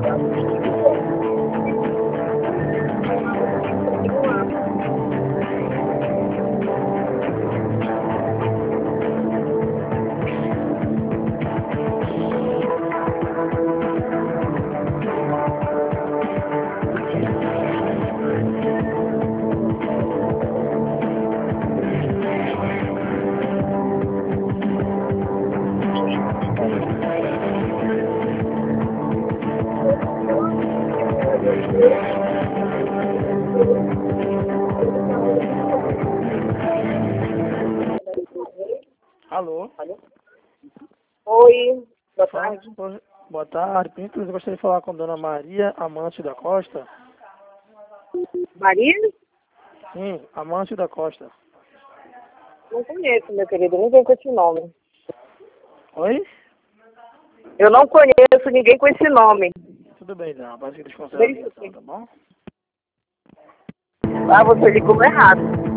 Alô? Oi, boa tarde. Boa tarde. Inclusive, eu gostaria de falar com a dona Maria Amâncio da Costa. Maria? Sim, Amâncio da Costa. Não conheço, meu querido, ninguém com esse nome. Oi? Eu não conheço ninguém com esse nome. Tudo bem, não. Base que desconsidera a ligação, tá bom? Ah, você ligou errado.